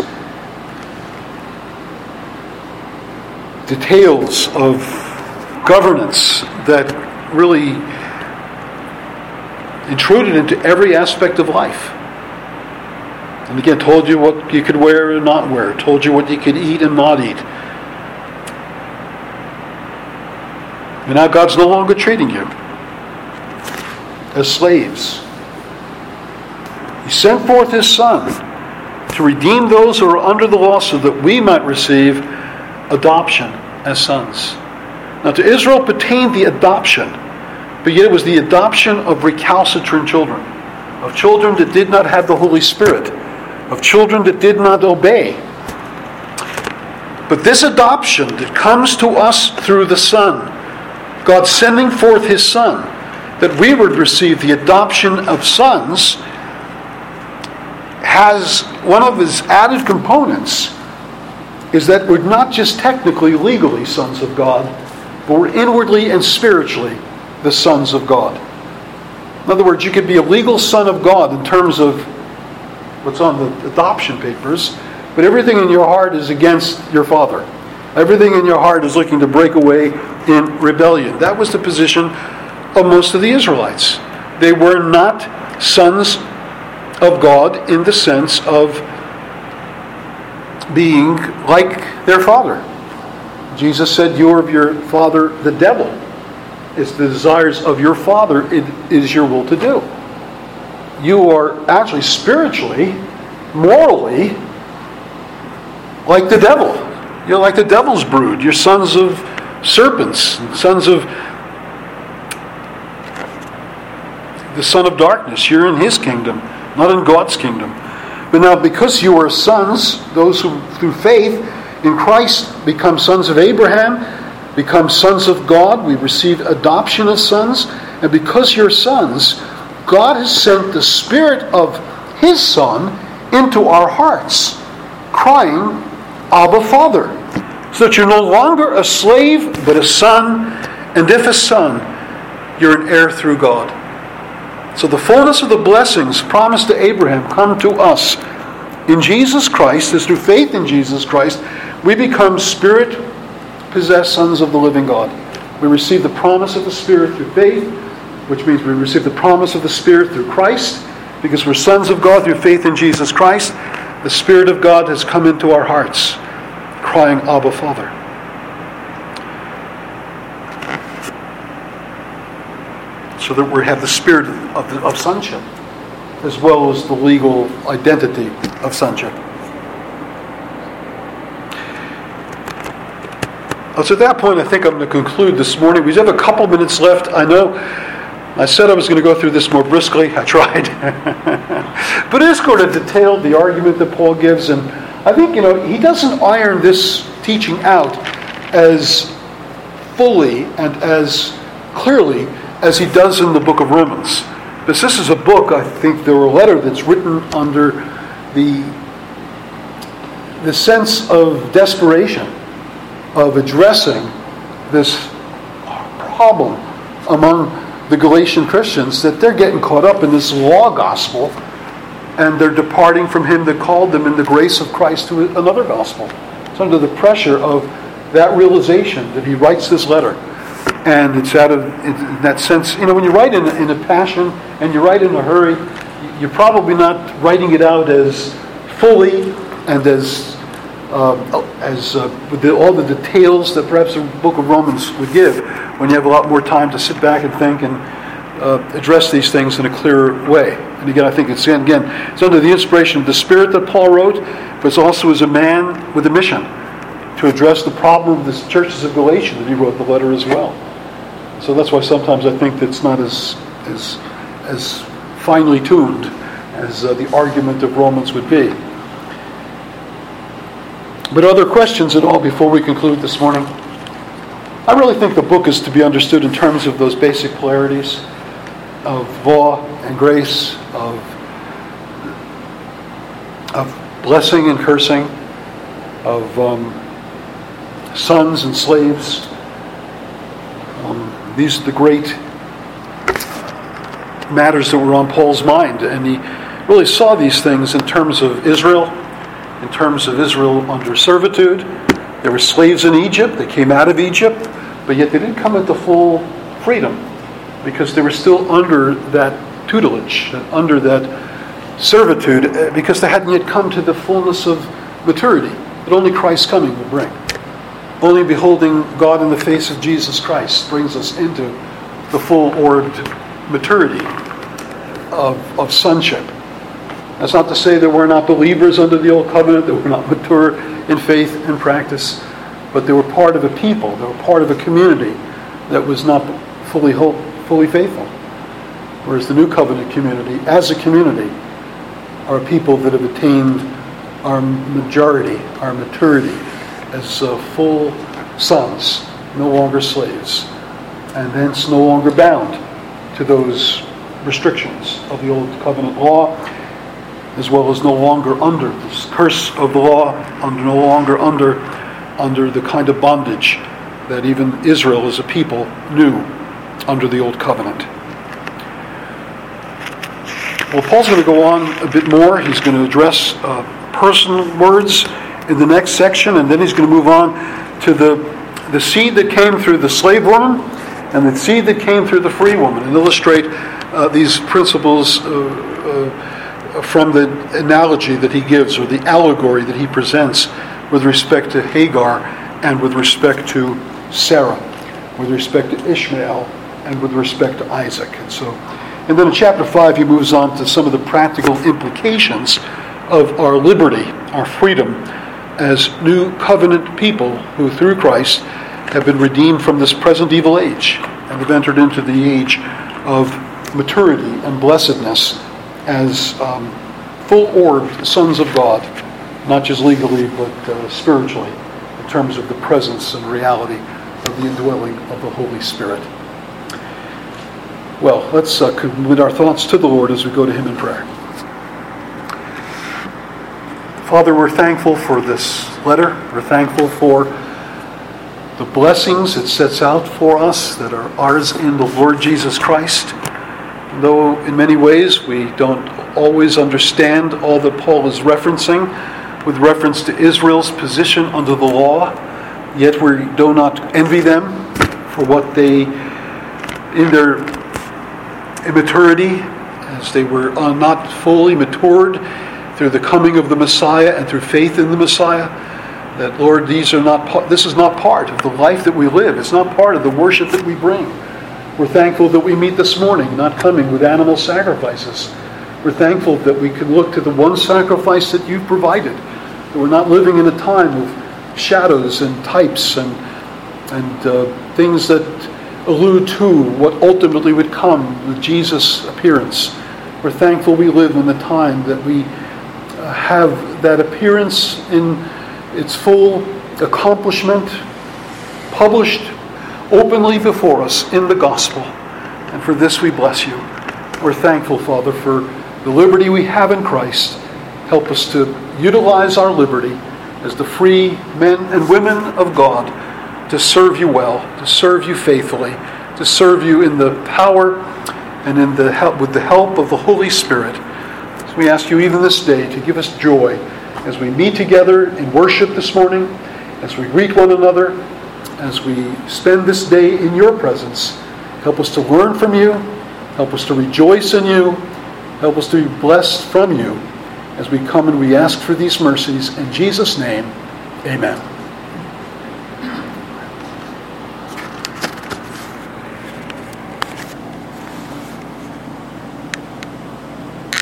details of governance that really intruded into every aspect of life. And again, told you what you could wear and not wear, told you what you could eat and not eat. And now God's no longer treating you as slaves. He sent forth his Son to redeem those who are under the law so that we might receive adoption as sons. Now to Israel pertained the adoption, but yet it was the adoption of recalcitrant children, of children that did not have the Holy Spirit, of children that did not obey. But this adoption that comes to us through the Son, God sending forth his Son, that we would receive the adoption of sons, has one of his added components is that we're not just technically, legally sons of God, but we're inwardly and spiritually the sons of God. In other words, you could be a legal son of God in terms of what's on the adoption papers, but everything in your heart is against your father. Everything in your heart is looking to break away in rebellion. That was the position of most of the Israelites. They were not sons of God in the sense of being like their father. Jesus said, "You are of your father the devil. It's the desires of your father it is your will to do." You are actually spiritually, morally, like the devil. You're like the devil's brood. You're sons of serpents, sons of the son of darkness. You're in his kingdom, not in God's kingdom. But now, because you are sons, those who through faith in Christ become sons of Abraham, become sons of God, we receive adoption as sons, and because you're sons, God has sent the Spirit of His Son into our hearts, crying, Abba, Father, so that you're no longer a slave, but a son, and if a son, you're an heir through God. So the fullness of the blessings promised to Abraham come to us in Jesus Christ, as through faith in Jesus Christ, we become Spirit-possessed sons of the living God. We receive the promise of the Spirit through faith, which means we receive the promise of the Spirit through Christ, because we're sons of God through faith in Jesus Christ. The Spirit of God has come into our hearts, crying, Abba, Father. So that we have the spirit of, the, of sonship, as well as the legal identity of sonship. So at that point, I think I'm going to conclude this morning. We have a couple minutes left. I know I said I was going to go through this more briskly. I tried. But it is going to detail the argument that Paul gives. And I think, you know, he doesn't iron this teaching out as fully and as clearly as he does in the book of Romans. Because this is a book, I think, or a letter that's written under the, the sense of desperation of addressing this problem among the Galatian Christians, that they're getting caught up in this law gospel and they're departing from him that called them in the grace of Christ to another gospel. It's under the pressure of that realization that he writes this letter. And it's out of, in that sense, you know, when you write in, in a passion and you write in a hurry, you're probably not writing it out as fully and as uh, as uh, with the, all the details that perhaps the book of Romans would give, when you have a lot more time to sit back and think and uh, address these things in a clearer way. And again, I think it's again it's under the inspiration of the Spirit that Paul wrote, but it's also as a man with a mission to address the problem of the churches of Galatia that he wrote the letter as well. So that's why sometimes I think that's not as as as finely tuned as uh, the argument of Romans would be. But other questions at all before we conclude this morning? I really think the book is to be understood in terms of those basic polarities of law and grace, of of blessing and cursing, of um, sons and slaves. Um, these are the great matters that were on Paul's mind, and he really saw these things in terms of Israel, in terms of Israel under servitude. They were slaves in Egypt. They came out of Egypt, but yet they didn't come into full freedom because they were still under that tutelage, under that servitude, because they hadn't yet come to the fullness of maturity that only Christ's coming will bring. Only beholding God in the face of Jesus Christ brings us into the full-orbed maturity of, of sonship. That's not to say that we're not believers under the old covenant, that we're not mature in faith and practice, but they were part of a people, they were part of a community that was not fully hope, fully faithful. Whereas the new covenant community, as a community, are people that have attained our majority, our maturity, as uh, full sons, no longer slaves, and hence no longer bound to those restrictions of the old covenant law, as well as no longer under this curse of the law, under no longer under under the kind of bondage that even Israel as a people knew under the old covenant. Well, Paul's going to go on a bit more. He's going to address uh, personal words in the next section, and then he's going to move on to the the seed that came through the slave woman and the seed that came through the free woman, and illustrate uh, these principles uh, uh, from the analogy that he gives, or the allegory that he presents with respect to Hagar and with respect to Sarah, with respect to Ishmael and with respect to Isaac. And so, and then in chapter five he moves on to some of the practical implications of our liberty, our freedom as new covenant people who through Christ have been redeemed from this present evil age and have entered into the age of maturity and blessedness as um, full-orbed sons of God, not just legally but uh, spiritually, in terms of the presence and reality of the indwelling of the Holy Spirit. Well, let's uh, commit our thoughts to the Lord as we go to Him in prayer. Father, we're thankful for this letter. We're thankful for the blessings it sets out for us that are ours in the Lord Jesus Christ. Though in many ways we don't always understand all that Paul is referencing with reference to Israel's position under the law, yet we do not envy them for what they, in their immaturity, as they were uh, not fully matured through the coming of the Messiah and through faith in the Messiah, that, Lord, these are not. This is not part of the life that we live. It's not part of the worship that we bring. We're thankful that we meet this morning, not coming with animal sacrifices. We're thankful that we can look to the one sacrifice that you've provided. That we're not living in a time of shadows and types and and uh, things that allude to what ultimately would come with Jesus' appearance. We're thankful we live in the time that we uh, have that appearance in its full accomplishment, published openly before us in the gospel. And for this we bless you. We're thankful, Father, for the liberty we have in Christ. Help us to utilize our liberty as the free men and women of God to serve you well, to serve you faithfully, to serve you in the power and in the help, with the help of the Holy Spirit. So we ask you even this day to give us joy as we meet together in worship this morning, as we greet one another, as we spend this day in your presence. Help us to learn from you. Help us to rejoice in you. Help us to be blessed from you as we come and we ask for these mercies. In Jesus' name, amen.